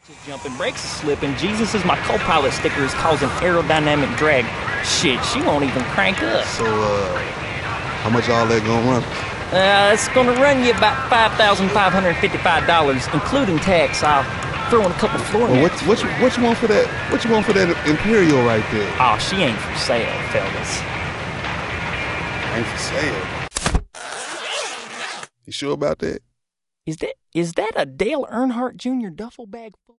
Jumping, brakes is slipping. Jesus is my co-pilot sticker is causing aerodynamic drag. Shit, she won't even crank up. So, how much all that gonna run? It's gonna run you about $5,555, including tax. I'll throw in a couple floor mats. What you want for that? What you want for that Imperial right there? Oh, she ain't for sale, fellas. Ain't for sale. You sure about that? Is that a Dale Earnhardt Jr. duffel bag full?